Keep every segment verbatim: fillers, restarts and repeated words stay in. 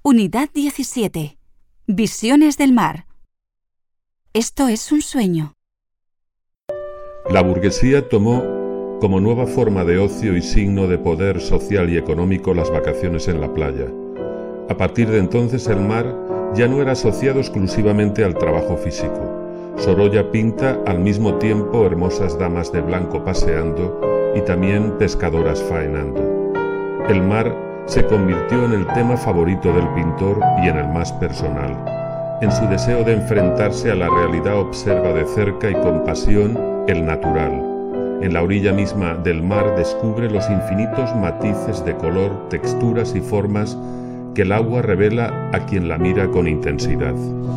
Unidad diecisiete. Visiones del mar. Esto es un sueño. La burguesía tomó como nueva forma de ocio y signo de poder social y económico las vacaciones en la playa. A partir de entonces el mar ya no era asociado exclusivamente al trabajo físico. Sorolla pinta al mismo tiempo hermosas damas de blanco paseando y también pescadoras faenando. El mar se convirtió en el tema favorito del pintor y en el más personal. En su deseo de enfrentarse a la realidad observa de cerca y con pasión el natural. En la orilla misma del mar descubre los infinitos matices de color, texturas y formas que el agua revela a quien la mira con intensidad.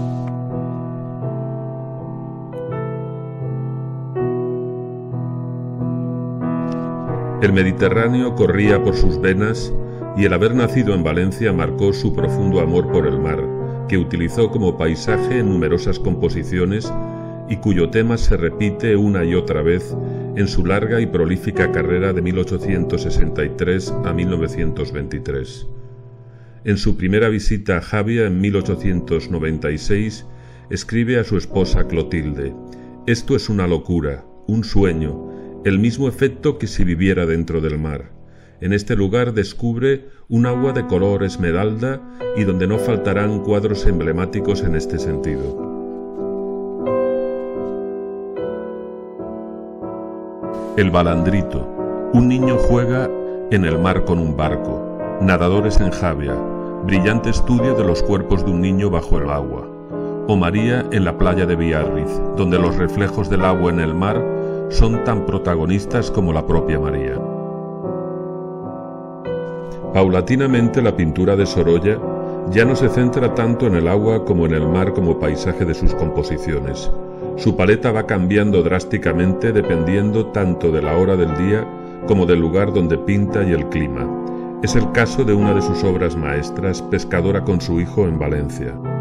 El Mediterráneo corría por sus venas y el haber nacido en Valencia marcó su profundo amor por el mar, que utilizó como paisaje en numerosas composiciones y cuyo tema se repite una y otra vez en su larga y prolífica carrera de mil ochocientos sesenta y tres a mil novecientos veintitrés. En su primera visita a Javia en mil ochocientos noventa y seis, escribe a su esposa Clotilde: «Esto es una locura, un sueño, el mismo efecto que si viviera dentro del mar. En este lugar descubre un agua de color esmeralda y donde no faltarán cuadros emblemáticos en este sentido». El balandrito. Un niño juega en el mar con un barco. Nadadores en Javia. Brillante estudio de los cuerpos de un niño bajo el agua. O María en la playa de Biarritz, donde los reflejos del agua en el mar son tan protagonistas como la propia María. Paulatinamente la pintura de Sorolla ya no se centra tanto en el agua como en el mar como paisaje de sus composiciones. Su paleta va cambiando drásticamente dependiendo tanto de la hora del día como del lugar donde pinta y el clima. Es el caso de una de sus obras maestras, Pescadora con su hijo en Valencia.